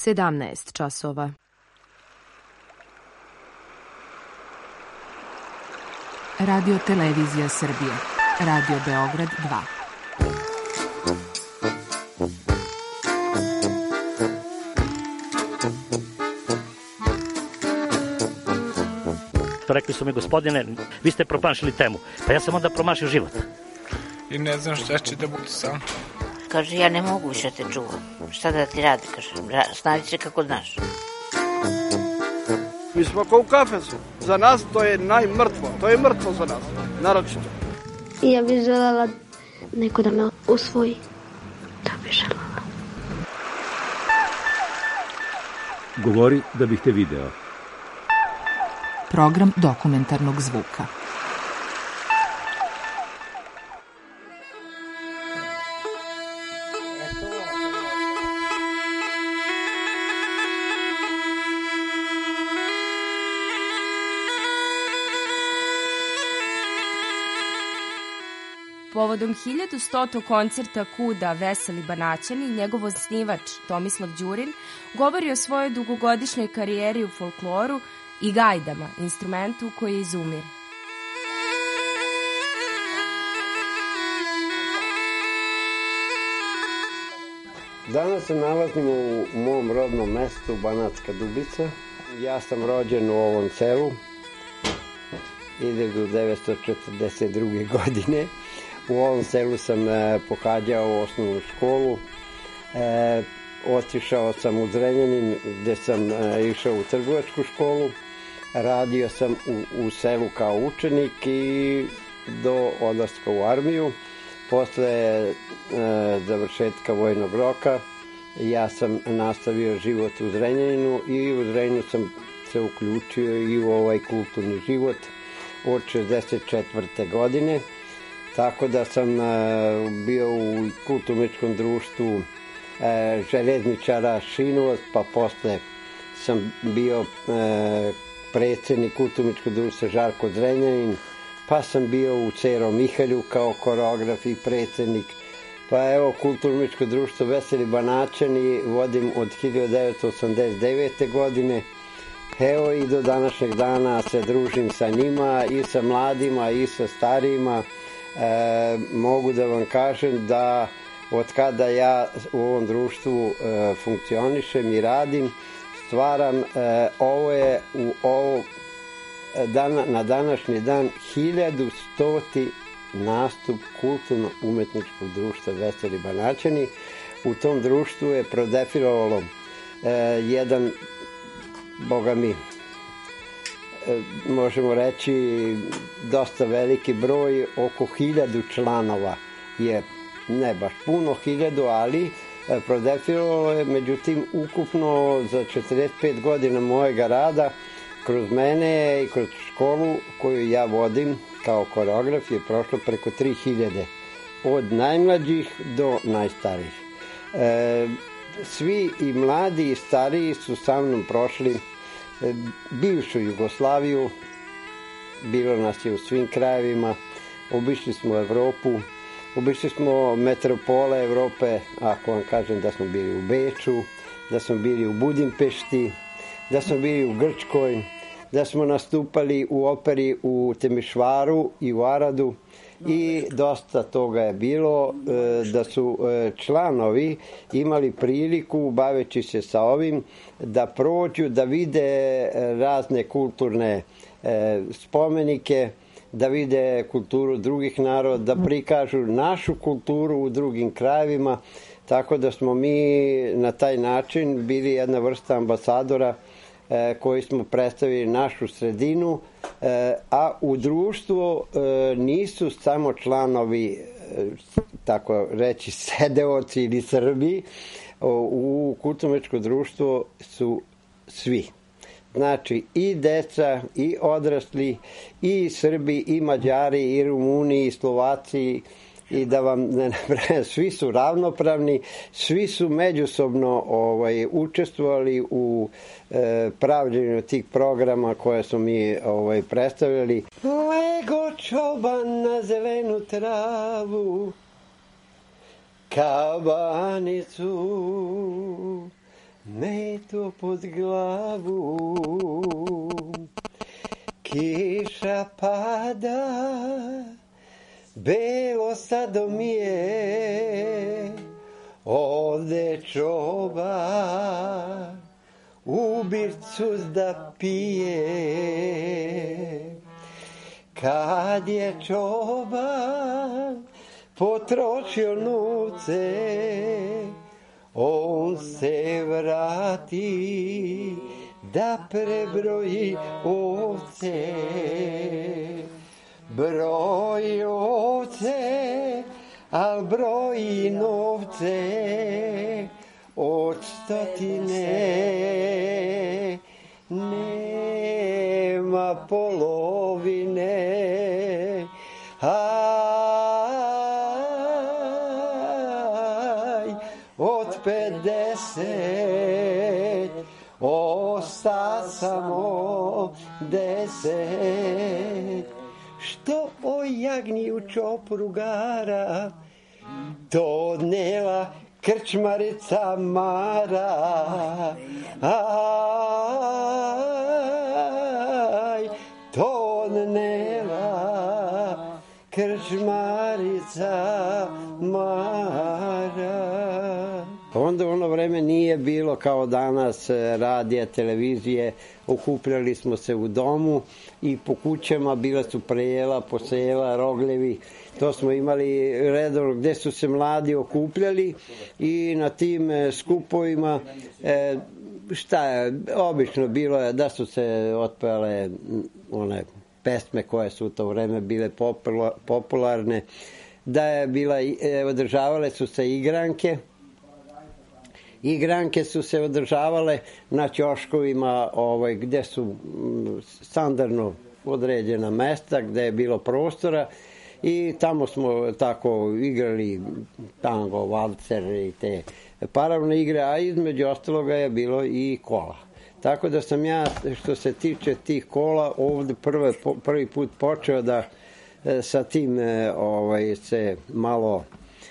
17 časova. Radio Televizija Srbije. Radio Beograd 2. Rekli su mi, gospodine, vi ste promašili temu. Pa ja sam onda promašio život. I ne znam šta će da bude sam. Kaže, ja ne mogu više te čuvam. Šta da ti radi, kaže, snađi se kako znaš. Mi smo kao u kafesu. Za nas to je najmrtvo. To je mrtvo za nas, naročito. Ja bih želela neko da me usvoji. To bih želela. Govori da bih te video. Program dokumentarnog zvuka. Povodom 1100. koncerta KUD-a Veseli Banaćani, njegov osnivač Tomislav Đurin govori o svojoj dugogodišnjoj karijeri u folkloru i gajdama, instrumentu koji izumire. Danas se nalazimo u mom rodnom mestu Banatska Dubica. Ja sam rođen u ovom selu 1942. godine. U ovom selu sam pohađao osnovnu školu. Otišao sam u Zrenjanin gde sam išao u trgovačku školu. Radio sam u selu kao učenik i do odlaska u armiju. Posle završetka vojnog roka ja sam nastavio život u Zrenjaninu i u Zrenjaninu sam se uključio i u ovaj kulturni život od 1964. godine. Tako da sam bio u kulturničkom društvu železničara Šinovac, pa posle sam bio predsednik kulturničkog društva Žarko Zrenjanin, pa sam bio u Cero Mihalju kao koreograf i predsednik. Pa evo, kulturničko društvo Veseli Banaćani vodim od 1989. godine. Evo i do današnjeg dana se družim sa njima i sa mladima i sa starijima. Mogu da vam kažem da od kada ja u ovom društvu funkcionišem i radim, stvaram, ovo je na današnji dan 1100. nastup kulturno-umetničkog društva Veseli Banaćani. U tom društvu je prodefilovalo jedan, boga mi, možemo reći dosta veliki broj, oko 1000 članova je, ne baš puno, 1000, ali prodefilovalo je, međutim ukupno za 45 godina mojega rada kroz mene i kroz školu koju ja vodim kao koreograf je prošlo preko 3000, od najmlađih do najstarijih. Svi i mladi i stariji su sa mnom prošli bivšu Jugoslaviju, bilo nas je u svim krajevima, obišli smo Evropu, obišli smo metropole Evrope, ako vam kažem da smo bili u Beču, da smo bili u Budimpešti, da smo bili u Grčkoj, da smo nastupali u operi u Temišvaru i u Aradu i dosta toga je bilo, da su članovi imali priliku, baveći se sa ovim, da prođu, da vide razne kulturne spomenike, da vide kulturu drugih naroda, da prikažu našu kulturu u drugim krajevima, tako da smo mi na taj način bili jedna vrsta ambasadora koji smo predstavili našu sredinu, a u društvu nisu samo članovi, tako reći, sedeoci ili Srbi, u kulturno-umetničko društvo su svi. Znači i deca, i odrasli, i Srbi, i Mađari, i Rumuni, i Slovaci, i da vam ne nabrajam, svi su ravnopravni, svi su međusobno učestvovali u pravljenju tih programa koje smo mi predstavljali. Lego čoban na zelenu travu, kabanicu meto pod glavu, kiša pada, belo stado mi je, ovde čoban u bircu da pije. Kad je čoban potrošio novce, on se vrati da prebroji ovce. Broji ovce, al broji novce od 100, nema polovine. Aj, od 50 osta samo 10. Što o jagni u čopru gara, to odnela krčmarica Mara. Aj, to odnela krčmarica Mara. Onda u ono vreme nije bilo kao danas radija, televizije, okupljali smo se u domu i po kućama bila su prejela, posela, rogljevi. To smo imali redovno gde su se mladi okupljali i na tim skupovima šta je obično bilo je da su se otpevale one pesme koje su u to vreme bile popularne, da je bila, održavale su se igranke. Igranke su se održavale na ćoškovima gde su standardno određena mesta, gde je bilo prostora i tamo smo tako igrali tango, valcer i te paravne igre, a između ostaloga je bilo i kola. Tako da sam ja, što se tiče tih kola, ovde prvi put počeo da sa tim se malo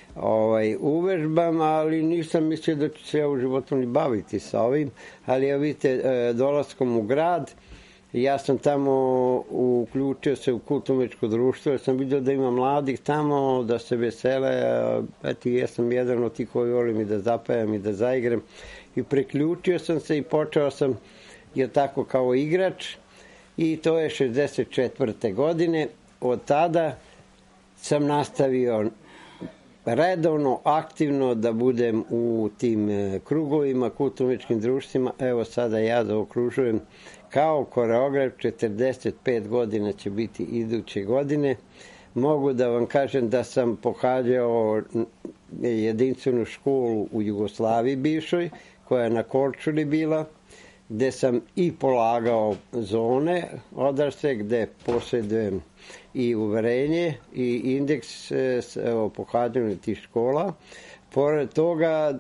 uvežbam, ali nisam mislio da ću se ja u životu ni baviti sa ovim, ali ja vidite, dolaskom u grad, ja sam tamo uključio se u kulturno-umetničko društvo, jer sam vidio da ima mladih tamo, da se vesele, eto ja sam jedan od tih koji volim i da zapevam i da zaigram i priključio sam se i počeo sam tako kao igrač i to je 64. godine. Od tada sam nastavio redovno, aktivno da budem u tim krugovima, kulturno-umetničkim društvima. Evo sada ja zaokružujem kao koreograf, 45 godina će biti iduće godine. Mogu da vam kažem da sam pohađao jedinstvenu školu u Jugoslaviji bivšoj, koja je na Korčuli bila, gde sam i polagao zone odrasle, gde posjedujem i uverenje i indeks pohađanja tih škola. Pored toga,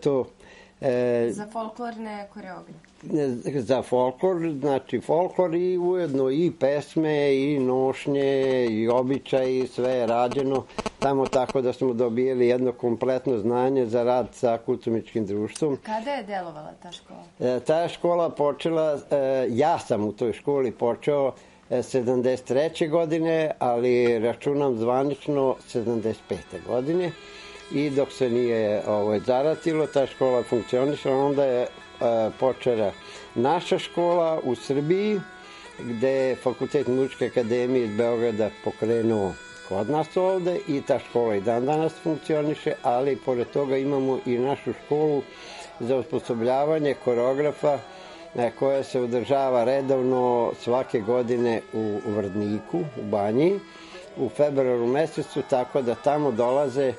za folklorne koreografije. Za folklor, znači folklor i ujedno i pesme i nošnje i običaji, sve je rađeno tamo, tako da smo dobijeli jedno kompletno znanje za rad sa kulturno-umetničkim društvom. Kada je delovala ta škola? Ta škola počela, ja sam u toj školi počeo 73. godine, ali računam zvanično 75. godine i dok se nije zaratilo, ta škola funkcionišala, onda je počela naša škola u Srbiji, gde je Fakultet muzičke akademije iz Beograda pokrenuo kod nas ovde i ta škola i dan danas funkcioniše, ali pored toga imamo i našu školu za osposobljavanje koreografa koja se održava redovno svake godine u Vrdniku, u Banji, u februaru mesecu, tako da tamo dolaze,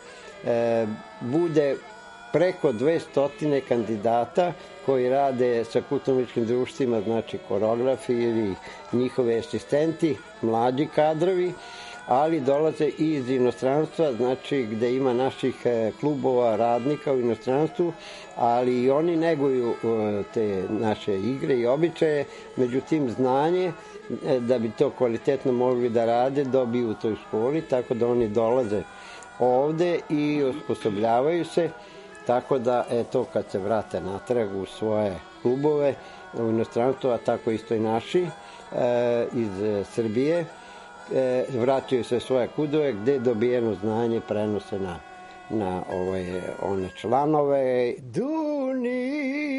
bude preko 200 kandidata koji rade sa kulturno-umetničkim društvima, znači koreografi ili njihovi asistenti, mlađi kadrovi, ali dolaze i iz inostranstva, znači gde ima naših klubova, radnika u inostranstvu, ali i oni neguju te naše igre i običaje, međutim znanje da bi to kvalitetno mogli da rade dobiju u toj školi, tako da oni dolaze ovde i osposobljavaju se tako da eto kad se vrate natrag u svoje klubove u inostranstvu, a tako isto i naši iz Srbije, vraćaju se svoje kudove gde dobijeno znanje prenose na one članove. Duni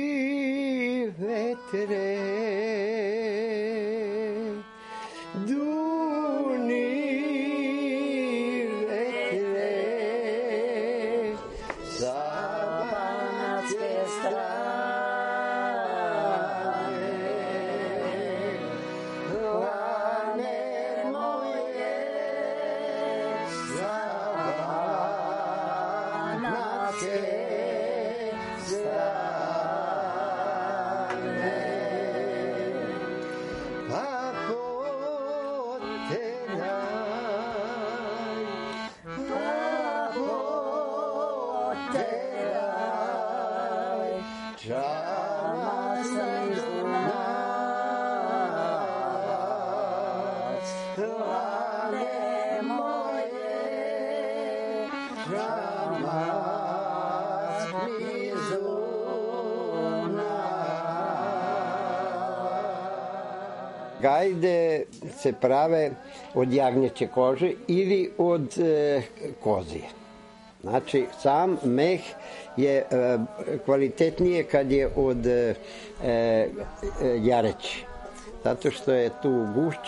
vetre, duni vetre, sa banatske strane, rane moje, sa banatske strane. Gajde se prave od jagnjeće kože ili od kozije. Znači, sam meh je kvalitetnije kad je od jareći. Zato što je tu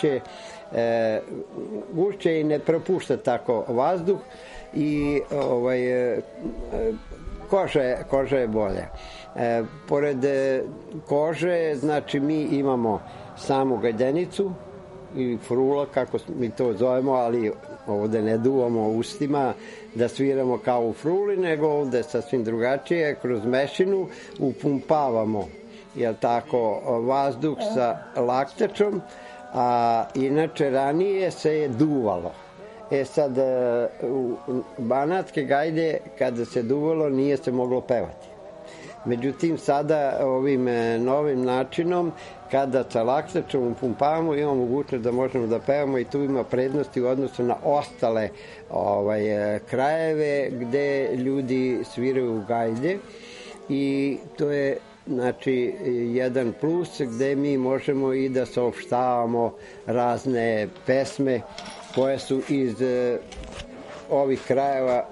gušće i ne propušta tako vazduh i koža je bolja. Pored kože, znači mi imamo samu gajdenicu ili frula, kako mi to zovemo, ali ovde ne duvamo ustima da sviramo kao u fruli, nego ovde sasvim drugačije, kroz mešinu upumpavamo, jel tako, vazduh sa laktačom, a inače ranije se je duvalo. Sad, u banatske gajde kada se duvalo nije se moglo pevati. Međutim, sada ovim novim načinom, kada sa laktačom upumpavamo, imamo mogućnost da možemo da pevamo i tu ima prednosti u odnosu na ostale krajeve gde ljudi sviraju gajde i to je znači jedan plus gde mi možemo i da saopštavamo razne pesme koje su iz ovih krajeva.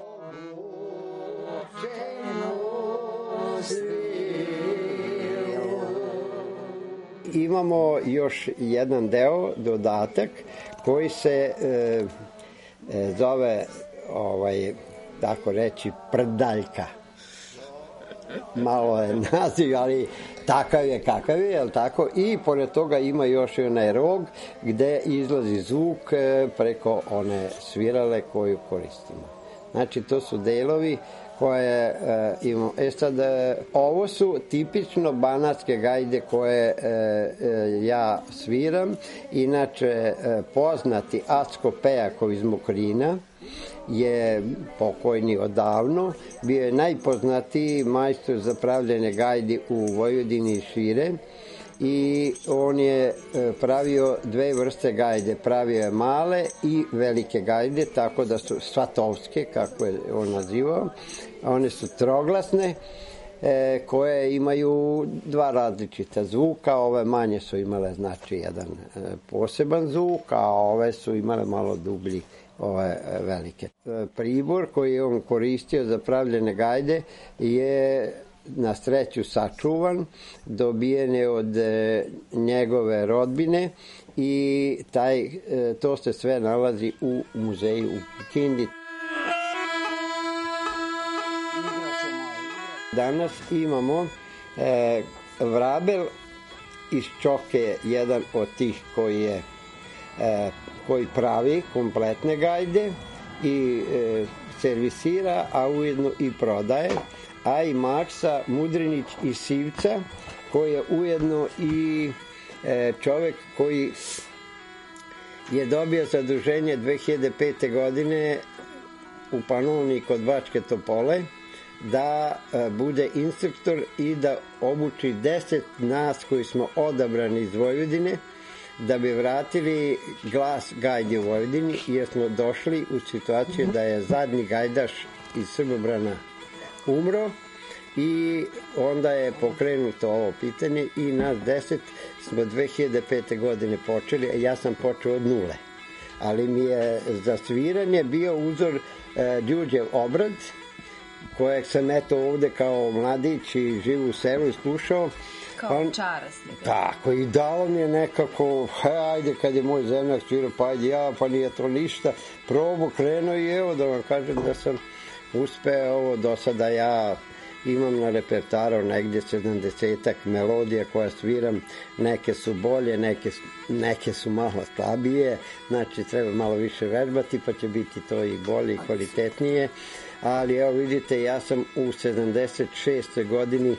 Imamo još jedan deo, dodatak, koji se zove, tako reći, prdaljka. Malo je naziv, ali takav je kakav je, jel tako? I pored toga ima još i onaj rog gde izlazi zvuk preko one svirale koju koristimo. Znači, to su delovi koje imamo. Sad, ovo su tipično banatske gajde koje ja sviram. Inače, poznati Acko Pejakov iz Mokrina je pokojni odavno. Bio je najpoznatiji majstor za pravljanje gajdi u Vojvodini i šire. I on je pravio dve vrste gajde. Pravio je male i velike gajde, tako da su svatovske, kako je on nazivao. One su troglasne, koje imaju dva različita zvuka. Ove manje su imale, znači, jedan poseban zvuk, a ove su imale malo dublji, ove velike. Pribor koji je on koristio za pravljene gajde je na sreću sačuvan, dobijen je od njegove rodbine i to se sve nalazi u muzeju u Kikindi. Danas imamo vrabel iz Čoke, jedan od tih koji pravi kompletne gajde i servisira, a ujedno i prodaje, a i Maksa Mudrinić iz Sivca, koji je ujedno i čovek koji je dobio zaduženje 2005. godine u Panovni kod Bačke Topole da bude instruktor i da obuči 10 nas koji smo odabrani iz Vojvodine da bi vratili glas gajdi u Vojvodini, jer smo došli u situaciju da je zadnji gajdaš iz Srbobrana umro i onda je pokrenuto ovo pitanje i nas 10 smo 2005. godine počeli, ja sam počeo od nule. Ali mi je za sviranje bio uzor Đuđev Obrad, kojeg sam eto ovde kao mladić i živ u selu iskušao. Kao čaras. Tako, i dao mi je nekako, ajde kad je moj zemljak svirao, pa ajde ja, pa nije to ništa. Probu krenuo i evo da vam kažem da sam uspeo ovo do sada. Ja imam na repertoaru negdje 70-ak melodija koja sviram, neke su bolje, neke su malo slabije, znači treba malo više vežbati pa će biti to i bolje i kvalitetnije, ali evo vidite, ja sam u 76. godini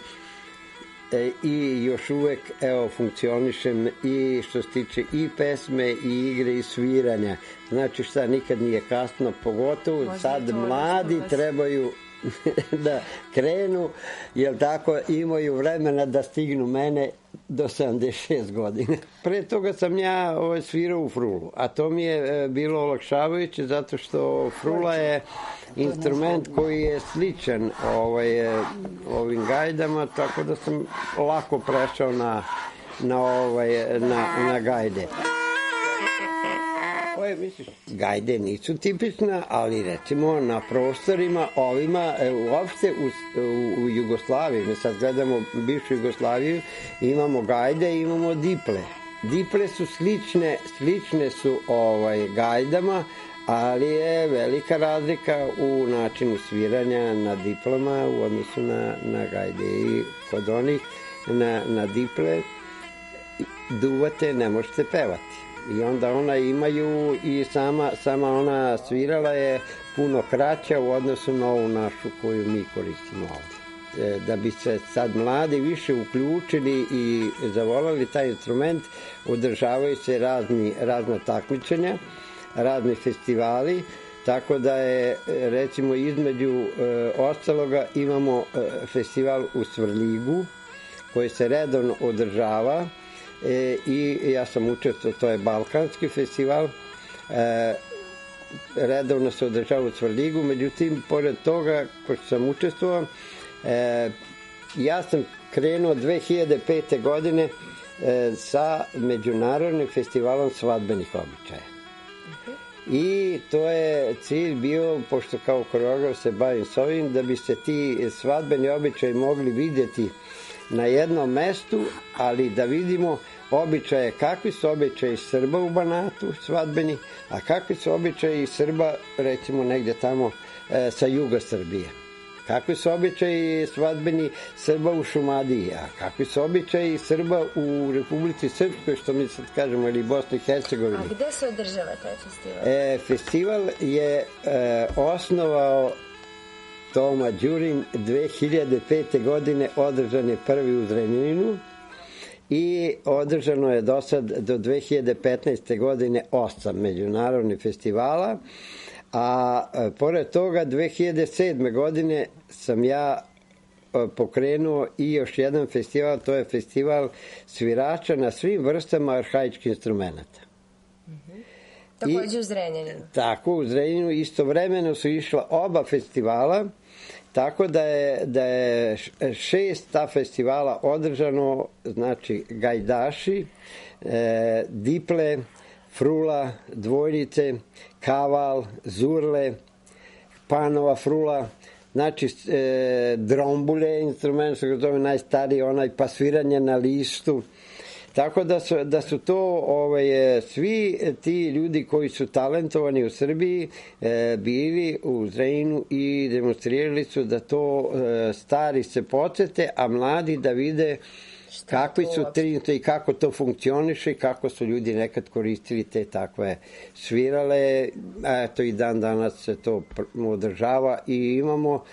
i još uvek evo funkcionišem i što se tiče i pesme i igre i sviranja, znači šta, nikad nije kasno, pogotovo sad mladi trebaju da krenu, jer tako imaju vremena da stignu mene do 76 godina. Pre toga sam ja svirao u frulu, a to mi je bilo olakšavajuće zato što frula je instrument koji je sličan ovim gajdama, tako da sam lako prešao na gajde. Gajde nisu tipična, ali recimo na prostorima ovima, uopšte u Jugoslaviji, mi sad gledamo bivšu Jugoslaviju, imamo gajde i imamo diple. Diple su slične su gajdama, ali je velika razlika u načinu sviranja na diplama u odnosu na gajde. I kod onih na diple duvate, ne možete pevati. I onda ona imaju i sama ona svirala je puno kraća u odnosu na ovu našu koju mi koristimo ovdje. Da bi se sad mladi više uključili i zavolali taj instrument, održavaju se razna takmičenja, razni festivali, tako da je recimo između ostaloga imamo festival u Svrljigu koji se redovno održava, i ja sam učestvovao, to je Balkanski festival, redovno se održava u Svrljigu, međutim, pored toga, ko što sam učestvovao, ja sam krenuo 2005. godine sa međunarodnim festivalom svadbenih običaja. I to je cilj bio, pošto kao koreograf se bavim s ovim, da bi se ti svadbeni običaji mogli vidjeti na jednom mestu, ali da vidimo običaje, kakvi su običaji Srba u Banatu svadbeni, a kakvi su običaji Srba recimo negdje tamo sa juga Srbije. Kakvi su običaji svadbeni Srba u Šumadiji, a kakvi su običaji Srba u Republici Srpskoj, što mi sad kažemo, ili Bosni i Hercegovini. A gde se održava taj festival? Festival je osnovao Toma Đurin 2005. godine, održan je prvi u Zrenjaninu i održano je do sad do 2015. godine 8 međunarodnih festivala, a pored toga 2007. godine sam ja pokrenuo i još jedan festival, to je festival svirača na svim vrstama arhaičkih instrumenta. Takođe u Zrenjaninu. Tako, u Zrenjaninu istovremeno su išla oba festivala, tako da je 6 ta festivala održano, znači gajdaši, diple, frula, dvojnice, kaval, zurle, panova frula, znači drombule, instrument su to najstariji, onaj pasviranje na listu. Tako da su to svi ti ljudi koji su talentovani u Srbiji bili u Zrenjaninu i demonstrirali su da to stari se podsete, a mladi da vide kakvi su i kako to funkcioniše i kako su ljudi nekad koristili te takve svirale. Eto i dan danas se to održava i imamo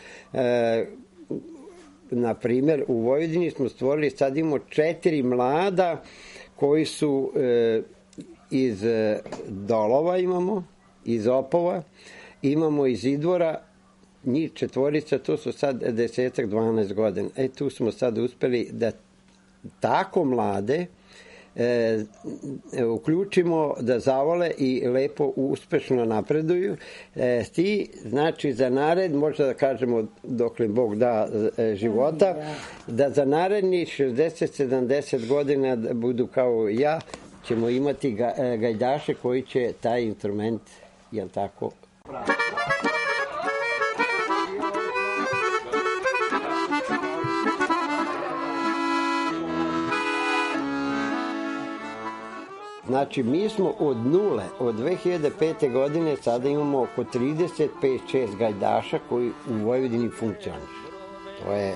na primjer u Vojvodini smo stvorili, sad imamo 4 mlada koji su iz Dolova imamo, iz Opova, imamo iz Idvora, njih 4, to su sad 10-12 godina. Tu smo sad uspeli da tako mlade uključimo, da zavole i lepo uspešno napreduju. Ti, znači, za nared, možda da kažemo dokle Bog da života, da za narednih 60-70 godina da budu kao ja, ćemo imati gajdaše koji će taj instrument, jel tako, Znači, mi smo od nule, od 2005. godine, sada imamo oko 35-6 gajdaša koji u Vojvodini funkcionišu. To je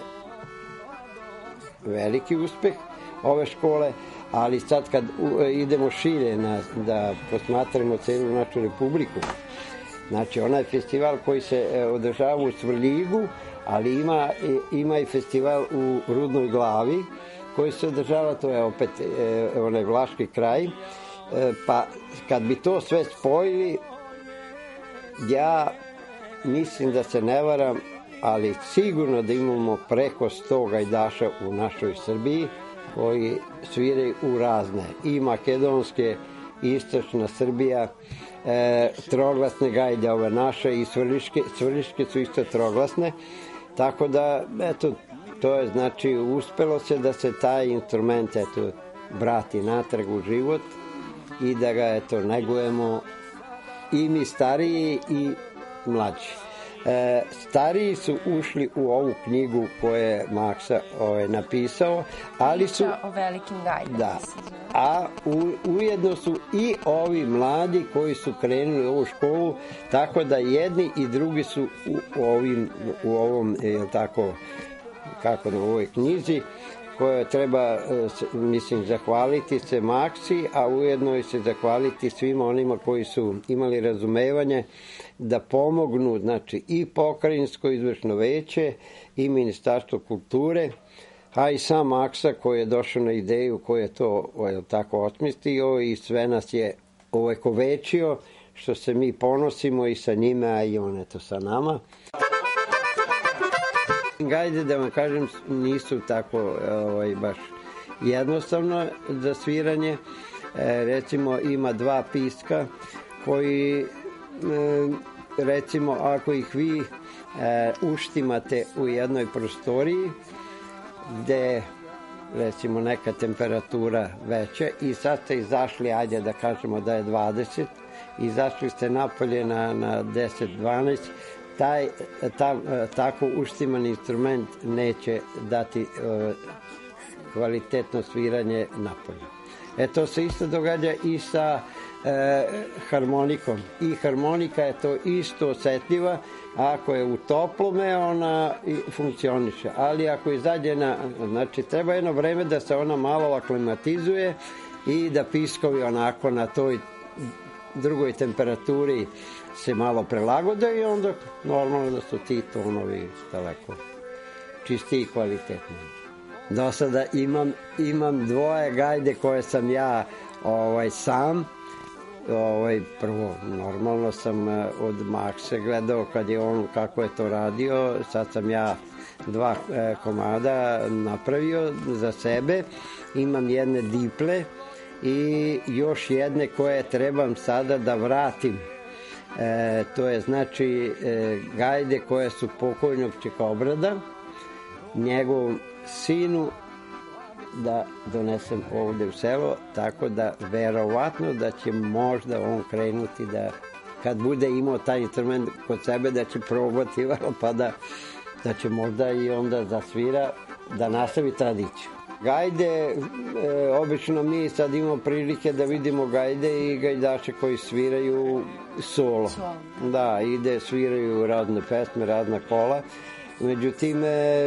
veliki uspeh ove škole, ali sad kad idemo šire da posmatramo celu našu republiku, znači onaj festival koji se održava u Svrljigu, ali ima i festival u Rudnoj Glavi koji se održava, to je opet onaj Vlaški kraj, pa kad bi to sve spojili, ja mislim da se ne varam, ali sigurno da imamo preko 100 gajdaša u našoj Srbiji koji sviraju u razne, i makedonske, istočna Srbija, troglasne gajde ove naše i svrljiške su isto troglasne, tako da, eto, to je, znači, uspelo se da se taj instrument, eto, vrati natrag u život i da ga, eto, negujemo i mi stariji i mlađi. Stariji su ušli u ovu knjigu koju je Maksa napisao, ali su... Priča o velikim gajdama. Da, a ujedno su i ovi mladi koji su krenuli u ovu školu, tako da jedni i drugi su u ovom, tako, kako na ovoj knjizi, koje treba, mislim, zahvaliti se Maksi, a ujedno i se zahvaliti svima onima koji su imali razumevanje da pomognu, znači, i pokrajinsko izvršno veće i Ministarstvo kulture, a i sam Maksa koji je došao na ideju, koji je to tako osmislio i sve nas je ovekovečio, što se mi ponosimo i sa njime, a i on eto sa nama. Gajde, da vam kažem, nisu tako baš jednostavno za sviranje. Recimo, ima dva piska koji, recimo, ako ih vi uštimate u jednoj prostoriji gde, recimo, neka temperatura veća i sad ste izašli, ajde da kažemo da je 20, izašli ste napolje na 10-12, tako uštiman instrument neće dati kvalitetno sviranje napolje. To se isto događa i sa harmonikom. I harmonika je to isto osetljiva. Ako je u toplome, ona funkcioniše. Ali ako izađe znači, treba jedno vreme da se ona malo aklimatizuje i da piskovi onako na toj drugoj temperaturi se malo prelagode i onda normalno da su ti tonovi daleko čistiji i kvalitetni. Do sada imam dvoje gajde koje sam ja sam. Prvo, normalno sam od Makse gledao kad je on kako je to radio. Sad sam ja 2 komada napravio za sebe. Imam jedne diple i još jedne koje trebam sada da vratim. To je, znači, gajde koje su pokojnog Čekobrada, njegovom sinu, da donesem ovde u selo, tako da verovatno da će možda on krenuti da, kad bude imao taj instrument kod sebe, da će probati, pa da će možda i onda zasvira, da nastavi tradiciju. Gajde, obično mi sad imamo prilike da vidimo gajde i gajdaše koji sviraju solo. Da, sviraju razne pesme, razna kola. Međutim,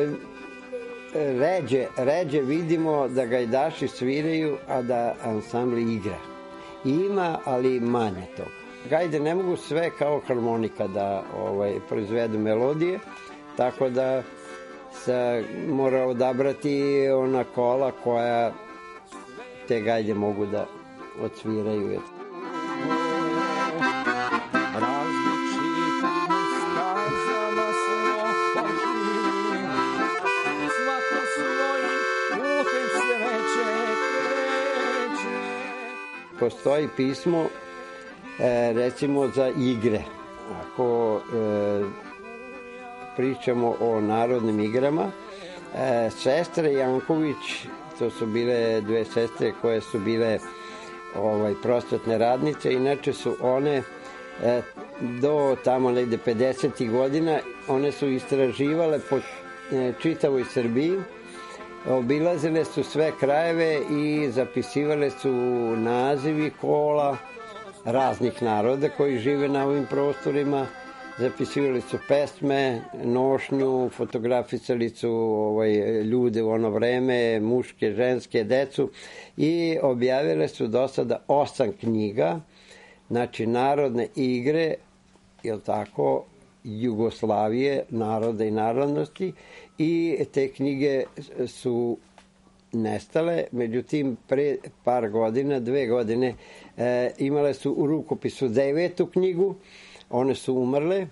ređe vidimo da gajdaši sviraju, a da ansambli igra. Ima, ali manje toga. Gajde ne mogu sve kao harmonika da proizvedu melodije, tako da se mora odabrati ona kola koja te gajde mogu da odsviraju. Svako svojim putem se veće kreće. postoji pismo recimo za igre. Ako pričamo o narodnim igrama, sestre Janković, to su bile dve sestre koje su bile prosvetne radnice, inače su one do tamo negde 50. godina, one su istraživale po čitavoj Srbiji, obilazile su sve krajeve i zapisivale su nazivi kola raznih naroda koji žive na ovim prostorima, zapisivali su pesme, nošnju, fotografisali su ljude u ono vreme, muške, ženske, decu i objavile su do sada 8 knjiga, znači narodne igre, jel tako, Jugoslavije, naroda i narodnosti, i te knjige su nestale, međutim pre par godina, 2 godine, imale su u rukopisu 9. knjigu, one su umrle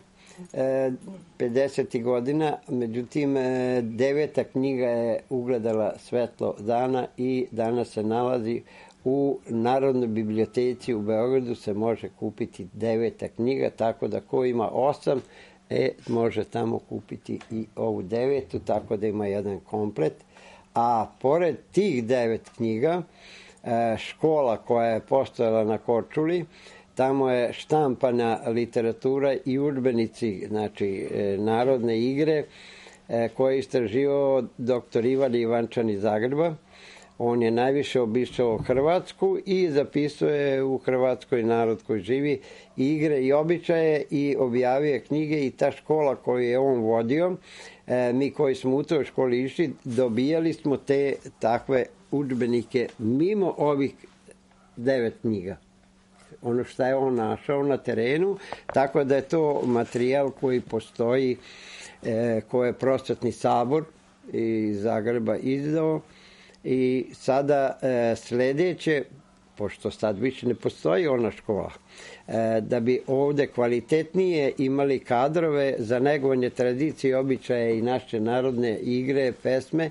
50. godina, međutim 9. knjiga je ugledala svetlo dana i danas se nalazi u Narodnoj biblioteci u Beogradu, se može kupiti 9. knjiga, tako da ko ima 8, može tamo kupiti i ovu 9, tako da ima jedan komplet. A pored tih 9 knjiga, škola koja je postojala na Korčuli, tamo je štampana literatura i udžbenici, znači narodne igre, koje je istraživao dr. Ivan Ivančan iz Zagreba. On je najviše obišao Hrvatsku i zapisuje u Hrvatskoj narod koji živi igre i običaje i objavio knjige, i ta škola koju je on vodio, mi koji smo u toj školi išli, dobijali smo te takve udžbenike mimo ovih 9 knjiga. Ono što je on našao na terenu, tako da je to materijal koji postoji, koji je Prosvetni sabor iz Zagreba izdao. I sada sledeće, pošto sad više ne postoji ona škola, da bi ovde kvalitetnije imali kadrove za negovanje tradicije, običaje i naše narodne igre, pesme,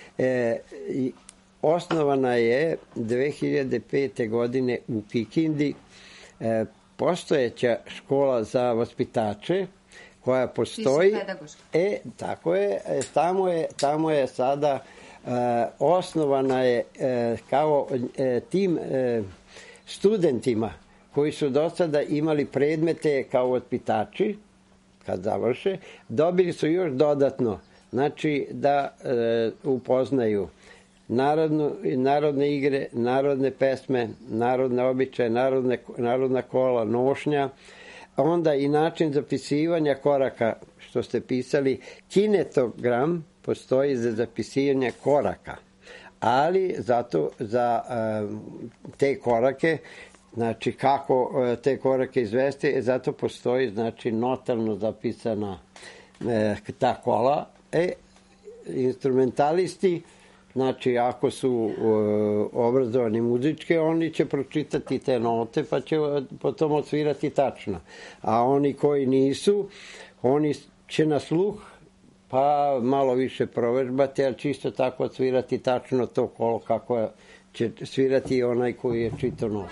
osnovana je 2005. godine u Kikindi postojeća škola za vaspitače, koja postoji. Tako je, tamo je sada osnovana je kao tim studentima koji su do sada imali predmete kao vaspitači, kad završe, dobili su još dodatno, znači da upoznaju narodne igre, narodne pesme, narodne običaje, narodna kola, nošnja, onda i način zapisivanja koraka, što ste pisali, kinetogram postoji za zapisivanje koraka, ali zato za te korake, znači kako te korake izvesti, zato postoji znači notalno zapisana ta kola. Instrumentalisti, znači ako su obrazovani muzičke, oni će pročitati te note pa će potom odsvirati tačno, a oni koji nisu, oni će na sluh pa malo više provežbati, ali čisto tako odsvirati tačno to kolo kako će svirati onaj koji je čitao notu.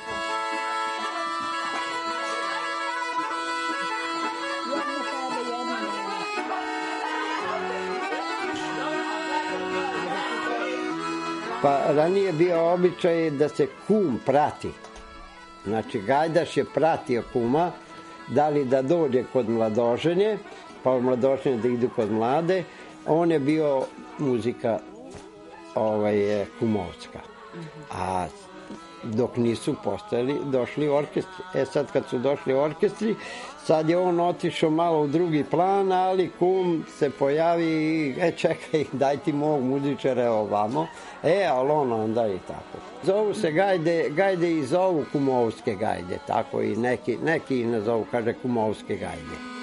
Pa ranije je bio običaj da se kum prati. Znači, gajdaš je pratio kuma, da li da dođe kod mladoženje, pa od mladoženje da idu kod mlade. On je bio muzika kumovska. A dok nisu postojali, došli orkestri. Sad kad su došli orkestri, sad je on otišao malo u drugi plan, ali kum se pojavi i čekaj, daj ti mog muzičara ovamo. Ali on onda i tako. Zovu se gajde i zovu kumovske gajde, tako i neki nazovu, kaže kumovske gajde.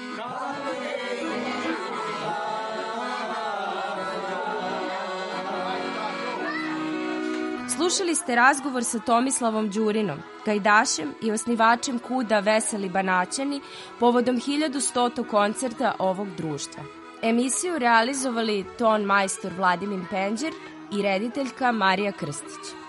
Slušali ste razgovor sa Tomislavom Đurinom, gajdašem i osnivačem KUD-a Veseli Banaćani povodom 1100. koncerta ovog društva. Emisiju realizovali ton majstor Vladimir Penđer i rediteljka Marija Krstić.